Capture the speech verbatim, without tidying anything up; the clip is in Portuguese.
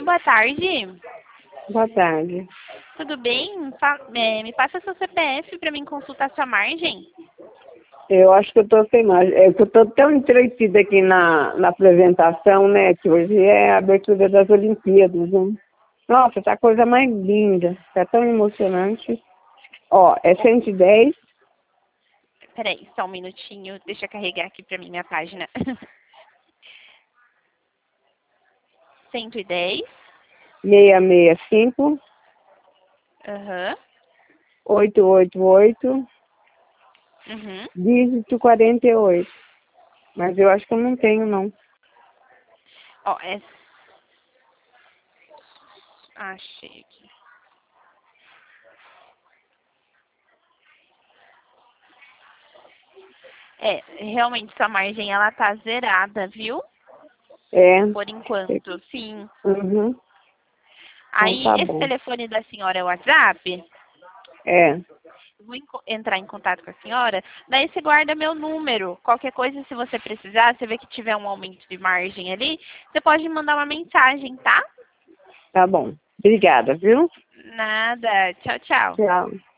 boa tarde. Boa tarde. Tudo bem? Fa é, me passa seu C P F para mim consultar sua margem. Eu acho que eu estou sem mais. É que eu estou tão entretida aqui na, na apresentação, né? Que hoje é a abertura das Olimpíadas, né? Nossa, tá a coisa mais linda. Tá tão emocionante. Ó, é cento e dez. Peraí, só um minutinho. Deixa eu carregar aqui para mim minha página. cento e dez. seiscentos e sessenta e cinco. Aham. oitocentos e oitenta e oito. Uhum. Dígito quarenta e oito. Mas eu acho que eu não tenho, não. Ó, é... Achei aqui. É, realmente sua margem ela tá zerada, viu? É. Por enquanto, sim. Uhum. Então Aí, tá esse bom. telefone da senhora é o WhatsApp? É. Vou entrar em contato com a senhora, daí você guarda meu número. Qualquer coisa, se você precisar, você vê que tiver um aumento de margem ali, você pode me mandar uma mensagem, tá? Tá bom. Obrigada, viu? Nada. Tchau, tchau. Tchau.